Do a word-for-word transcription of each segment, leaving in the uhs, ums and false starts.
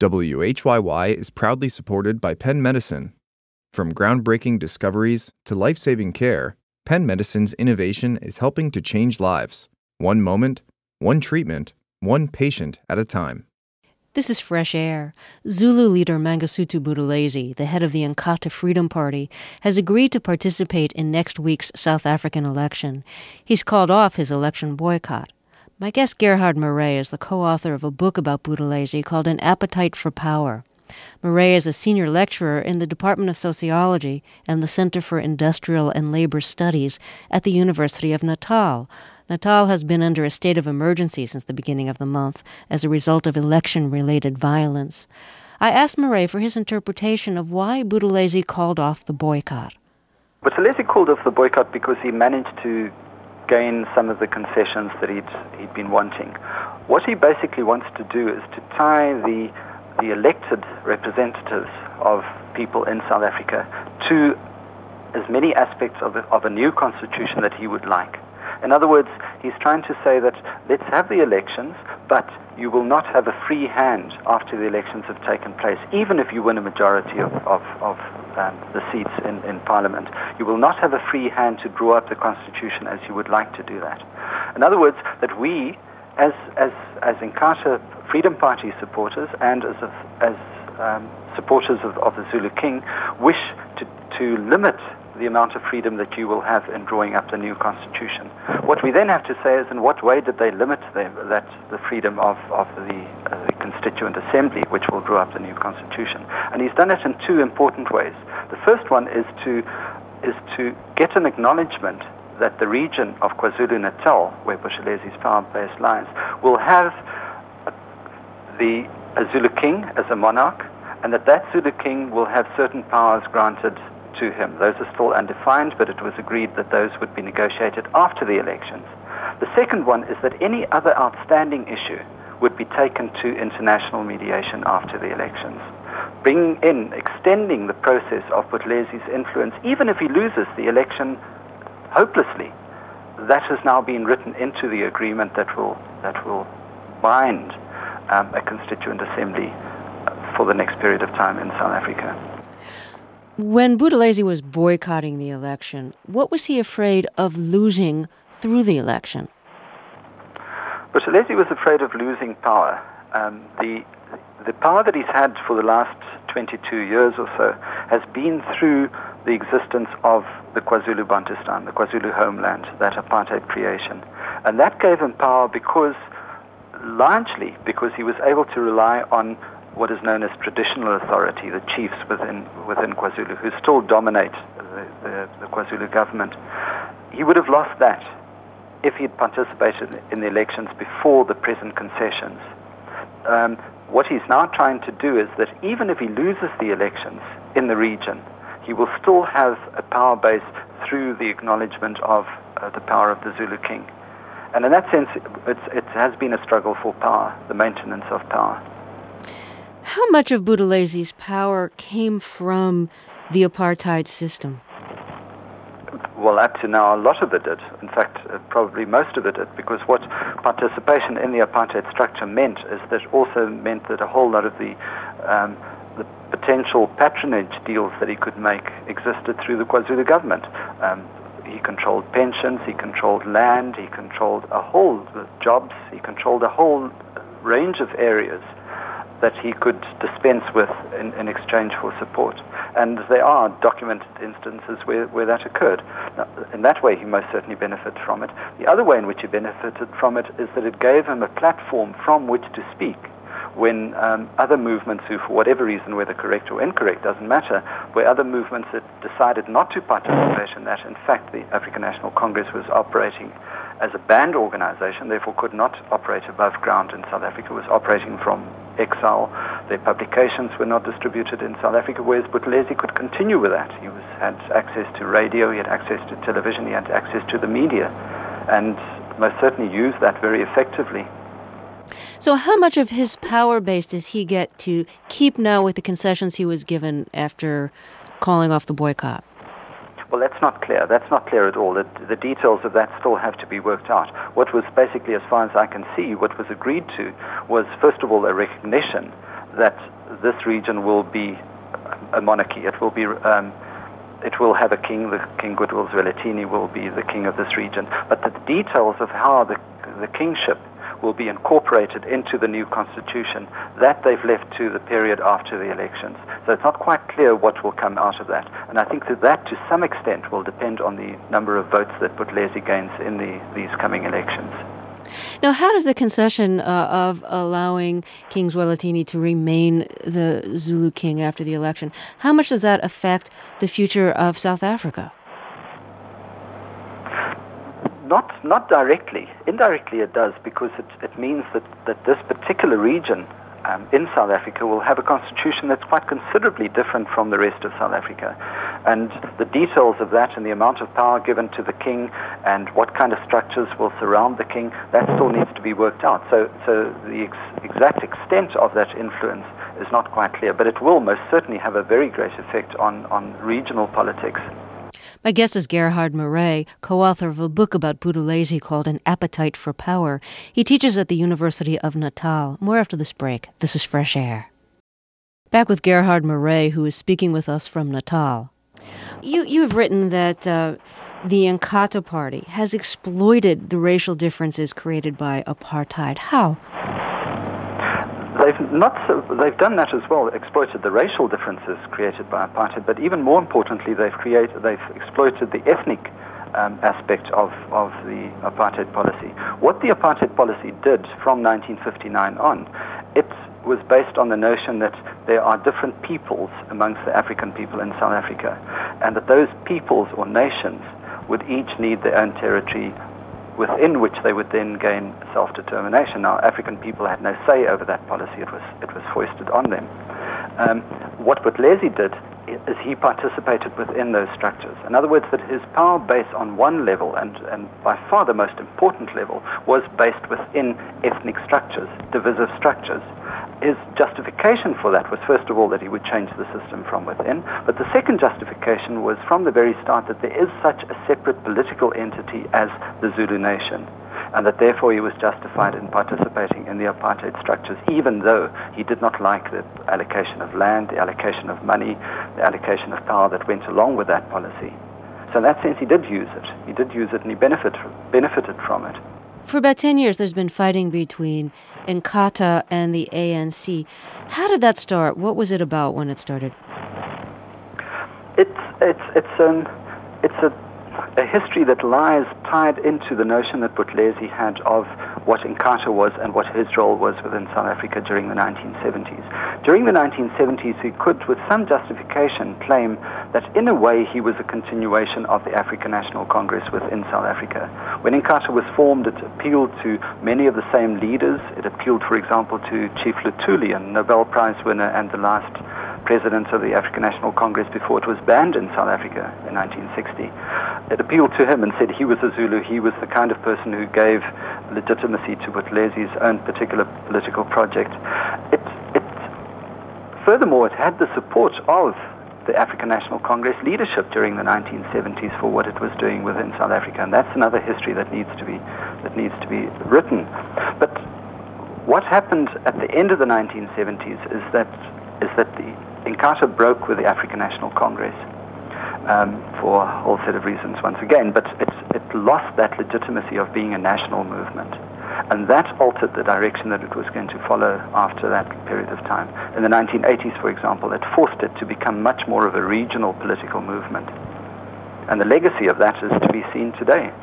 W H Y Y is proudly supported by Penn Medicine. From groundbreaking discoveries to life-saving care, Penn Medicine's innovation is helping to change lives, one moment, one treatment, one patient at a time. This is Fresh Air. Zulu leader Mangosuthu Buthelezi, the head of the Inkatha Freedom Party, has agreed to participate in next week's South African election. He's called off his election boycott. My guest Gerhard Murray is the co-author of a book about Buthelezi called An Appetite for Power. Murray is a senior lecturer in the Department of Sociology and the Center for Industrial and Labor Studies at the University of Natal. Natal has been under a state of emergency since the beginning of the month as a result of election-related violence. I asked Murray for his interpretation of why Buthelezi called off the boycott. Buthelezi called off the boycott because he managed to gain some of the concessions that he'd, he'd been wanting. What he basically wants to do is to tie the, the elected representatives of people in South Africa to as many aspects of a, of a new constitution that he would like. In other words, he's trying to say that let's have the elections, but you will not have a free hand after the elections have taken place, even if you win a majority of, of, of um, the seats in, in Parliament. You will not have a free hand to draw up the Constitution as you would like to do that. In other words, that we, as as as Inkatha Freedom Party supporters and as a, as um, supporters of, of the Zulu King, wish to, to limit the amount of freedom that you will have in drawing up the new constitution. What we then have to say is, in what way did they limit them, that the freedom of, of the, uh, the Constituent Assembly, which will draw up the new constitution? And he's done it in two important ways. The first one is to is to get an acknowledgement that the region of KwaZulu-Natal, where Buthelezi's power base lies, will have the a Zulu king as a monarch, and that that Zulu king will have certain powers granted to him. Those are still undefined, but it was agreed that those would be negotiated after the elections. The second one is that any other outstanding issue would be taken to international mediation after the elections, bringing in, extending the process of Buthelezi's influence, even if he loses the election hopelessly. That has now been written into the agreement that will that will bind um, a constituent assembly for the next period of time in South Africa. When Buthelezi was boycotting the election, what was he afraid of losing through the election? Buthelezi was afraid of losing power. Um, the the power that he's had for the last twenty-two years or so has been through the existence of the KwaZulu-Bantustan, the KwaZulu homeland, that apartheid creation. And that gave him power because, largely because he was able to rely on what is known as traditional authority, the chiefs within within KwaZulu, who still dominate the, the, the KwaZulu government. He would have lost that if he had participated in the elections before the present concessions. Um, what he's now trying to do is that even if he loses the elections in the region, he will still have a power base through the acknowledgement of uh, the power of the Zulu king. And in that sense, it's, it has been a struggle for power, the maintenance of power. How much of Buthelezi's power came from the apartheid system? Well, up to now, a lot of it did. In fact, uh, probably most of it did, because what participation in the apartheid structure meant is that also meant that a whole lot of the um, the potential patronage deals that he could make existed through the KwaZulu government. Um, he controlled pensions, he controlled land, he controlled a whole uh, jobs, he controlled a whole range of areas that he could dispense with in, in exchange for support. And there are documented instances where, where that occurred. Now, in that way, he most certainly benefited from it. The other way in which he benefited from it is that it gave him a platform from which to speak when um, other movements who, for whatever reason, whether correct or incorrect, doesn't matter, where other movements that decided not to participate in that, in fact, the African National Congress was operating as a banned organization, therefore could not operate above ground in South Africa, was operating from exile. Their publications were not distributed in South Africa, whereas Buthelezi could continue with that. He was, had access to radio, he had access to television, he had access to the media, and most certainly used that very effectively. So how much of his power base does he get to keep now with the concessions he was given after calling off the boycott? Well, that's not clear. That's not clear at all. The, the details of that still have to be worked out. What was basically, as far as I can see, what was agreed to was, first of all, a recognition that this region will be a monarchy. It will be um, it will have a king. The King Goodwill Zwelithini will be the king of this region. But the details of how the the kingship will be incorporated into the new constitution, that they've left to the period after the elections. So it's not quite clear what will come out of that. And I think that that, to some extent, will depend on the number of votes that Buthelezi gains in the, these coming elections. Now, how does the concession uh, of allowing King Zwelithini to remain the Zulu king after the election, how much does that affect the future of South Africa? Not not directly. Indirectly it does, because it, it means that, that this particular region um, in South Africa will have a constitution that's quite considerably different from the rest of South Africa. And the details of that and the amount of power given to the king and what kind of structures will surround the king, that still needs to be worked out. So, so the ex- exact extent of that influence is not quite clear, but it will most certainly have a very great effect on, on regional politics. My guest is Gerhard Murray, co-author of a book about Buthelezi called An Appetite for Power. He teaches at the University of Natal. More after this break. This is Fresh Air. Back with Gerhard Murray, who is speaking with us from Natal. You, you've written that uh, the Inkatha Party has exploited the racial differences created by apartheid. How? They've not so, they've done that as well, exploited the racial differences created by apartheid, but even more importantly, they've created, they've exploited the ethnic um, aspect of, of the apartheid policy. What the apartheid policy did from nineteen fifty-nine on, it was based on the notion that there are different peoples amongst the African people in South Africa, and that those peoples or nations would each need their own territory within which they would then gain self-determination. Now, African people had no say over that policy. It was it was foisted on them. Um, what Buthelezi did is he participated within those structures. In other words, that his power base on one level, and, and by far the most important level, was based within ethnic structures, divisive structures. His justification for that was, first of all, that he would change the system from within, but the second justification was from the very start that there is such a separate political entity as the Zulu nation, and that therefore he was justified in participating in the apartheid structures, even though he did not like the allocation of land, the allocation of money, the allocation of power that went along with that policy. So in that sense, he did use it. He did use it, and he benefit, benefited from it. For about ten years, there's been fighting between Inkatha and the A N C. How did that start? What was it about when it started? It's it's it's an it's a a history that lies tied into the notion that Buthelezi had of what Inkatha was and what his role was within South Africa during the nineteen seventies. During the nineteen seventies, he could, with some justification, claim that in a way he was a continuation of the African National Congress within South Africa. When Inkatha was formed, it appealed to many of the same leaders. It appealed, for example, to Chief Luthuli, a Nobel Prize winner and the last president of the African National Congress before it was banned in South Africa in nineteen sixty. It appealed to him and said he was a Zulu. He was the kind of person who gave legitimacy to Buthelezi's own particular political project. It, it, furthermore, it had the support of the African National Congress leadership during the nineteen seventies for what it was doing within South Africa, and that's another history that needs to be that needs to be written. But what happened at the end of the nineteen seventies is that is that the Inkatha broke with the African National Congress um, for a whole set of reasons once again, but it, it lost that legitimacy of being a national movement. And that altered the direction that it was going to follow after that period of time. In the nineteen eighties, for example, it forced it to become much more of a regional political movement. And the legacy of that is to be seen today.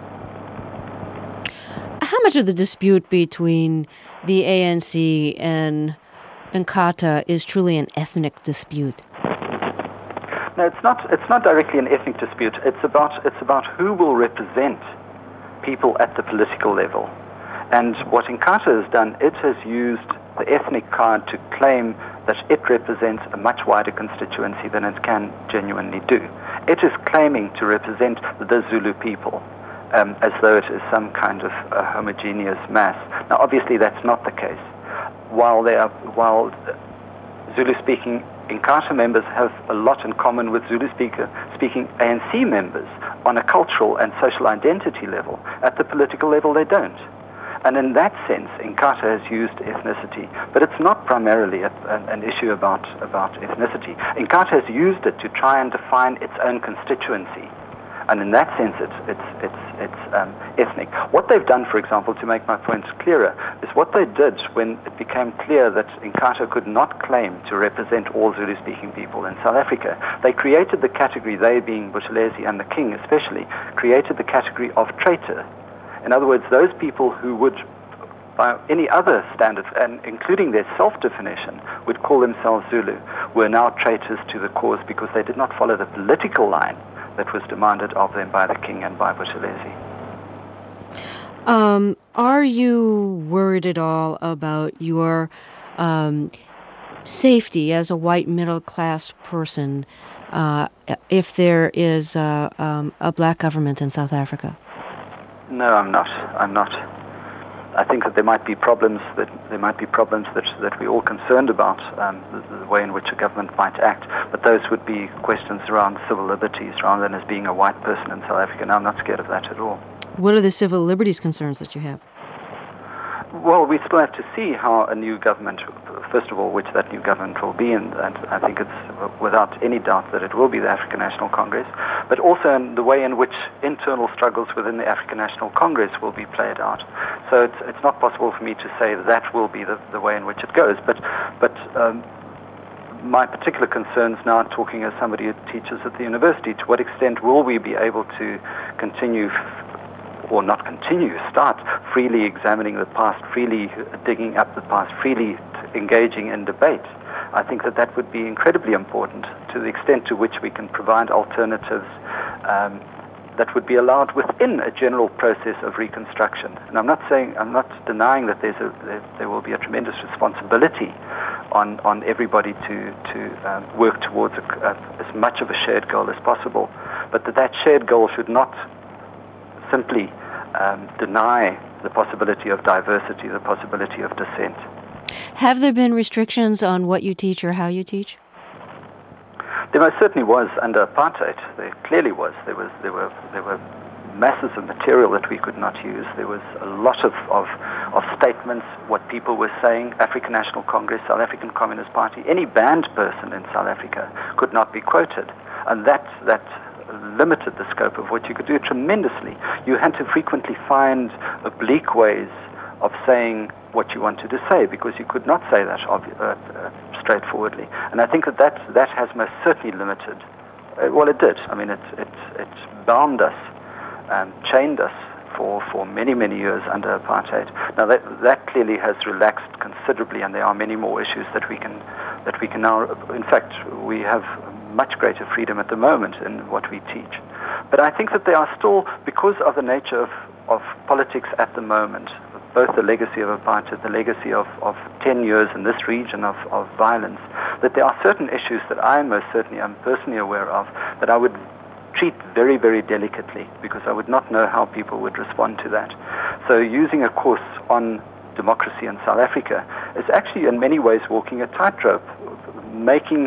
How much of the dispute between the A N C and Inkatha is truly an ethnic dispute? No, it's not. It's not directly an ethnic dispute. It's about it's about who will represent people at the political level. And what Inkatha has done, it has used the ethnic card to claim that it represents a much wider constituency than it can genuinely do. It is claiming to represent the Zulu people, um, as though it is some kind of a homogeneous mass. Now, obviously, that's not the case. While they are, while Zulu-speaking Inkatha members have a lot in common with Zulu-speaking A N C members on a cultural and social identity level, at the political level they don't. And in that sense, Inkatha has used ethnicity, but it's not primarily a, an, an issue about, about ethnicity. Inkatha has used it to try and define its own constituency. And in that sense, it's, it's, it's, it's um, ethnic. What they've done, for example, to make my points clearer, is what they did when it became clear that Inkatha could not claim to represent all Zulu-speaking people in South Africa. They created the category, they being Buthelezi and the king especially, created the category of traitor. In other words, those people who would, by any other standard, and including their self-definition, would call themselves Zulu, were now traitors to the cause because they did not follow the political line that was demanded of them by the king and by Buthelezi. Um, are you worried at all about your um, safety as a white middle-class person uh, if there is uh, um, a black government in South Africa? No, I'm not. I'm not. I think that there might be problems that there might be problems that that we're all concerned about, um, the, the way in which a government might act. But those would be questions around civil liberties rather than as being a white person in South Africa. And I'm not scared of that at all. What are the civil liberties concerns that you have? Well, we still have to see how a new government, first of all, which that new government will be, and, and I think it's without any doubt that it will be the African National Congress, but also in the way in which internal struggles within the African National Congress will be played out. So it's, it's not possible for me to say that will be the, the way in which it goes, but, but um, my particular concerns now, talking as somebody who teaches at the university, to what extent will we be able to continue or not continue, start freely examining the past, freely digging up the past, freely engaging in debate. I think that that would be incredibly important to the extent to which we can provide alternatives um, that would be allowed within a general process of reconstruction. And I'm not saying, I'm not denying that there's a, there, there will be a tremendous responsibility on, on everybody to, to um, work towards a, a, as much of a shared goal as possible, but that that shared goal should not simply um, deny the possibility of diversity, the possibility of dissent. Have there been restrictions on what you teach or how you teach? There most certainly was under apartheid. There clearly was. There was there were there were masses of material that we could not use. There was a lot of, of, of statements, what people were saying, African National Congress, South African Communist Party, any banned person in South Africa could not be quoted. And that that limited the scope of what you could do tremendously. You had to frequently find oblique ways of saying what you wanted to say because you could not say that ob- uh, uh, straightforwardly. And I think that that, that has most certainly limited. Uh, well, it did. I mean, it, it, it bound us, um, chained us for, for many, many years under apartheid. Now, that, that clearly has relaxed considerably, and there are many more issues that we can, that we can now... In fact, we have much greater freedom at the moment in what we teach. But I think that they are still, because of the nature of, of politics at the moment, both the legacy of apartheid, the legacy of, of ten years in this region of, of violence, that there are certain issues that I most certainly am personally aware of that I would treat very, very delicately because I would not know how people would respond to that. So using a course on democracy in South Africa is actually in many ways walking a tightrope, making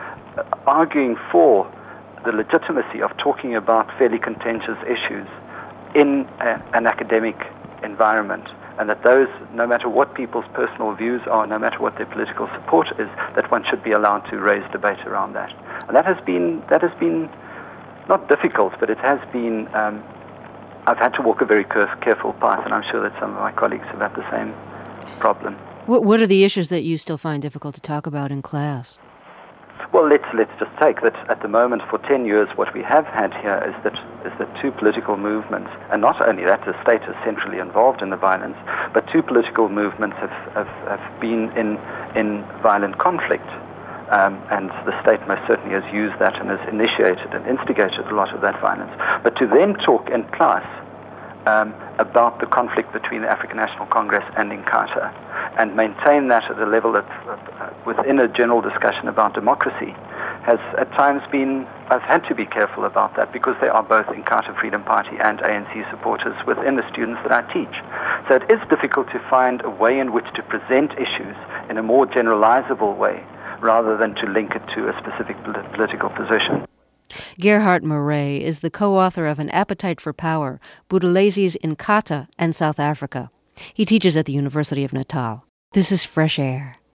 arguing for the legitimacy of talking about fairly contentious issues in a, an academic environment, and that those, no matter what people's personal views are, no matter what their political support is, that one should be allowed to raise debate around that. And that has been, that has been not difficult, but it has been, um, I've had to walk a very careful path, and I'm sure that some of my colleagues have had the same problem. What, what are the issues that you still find difficult to talk about in class? Well, let's let's just take that at the moment for ten years what we have had here is that is that two political movements, and not only that, the state is centrally involved in the violence, but two political movements have, have, have been in in violent conflict. Um, and the state most certainly has used that and has initiated and instigated a lot of that violence. But to then talk in class um, about the conflict between the African National Congress and Inkatha and maintain that at a level of, uh, within a general discussion about democracy has at times been, I've had to be careful about that because they are both Inkatha Freedom Party and A N C supporters within the students that I teach. So it is difficult to find a way in which to present issues in a more generalizable way rather than to link it to a specific political position. Gerhard Murray is the co-author of An Appetite for Power, Buthelezi's Inkatha and South Africa. He teaches at the University of Natal. This is Fresh Air.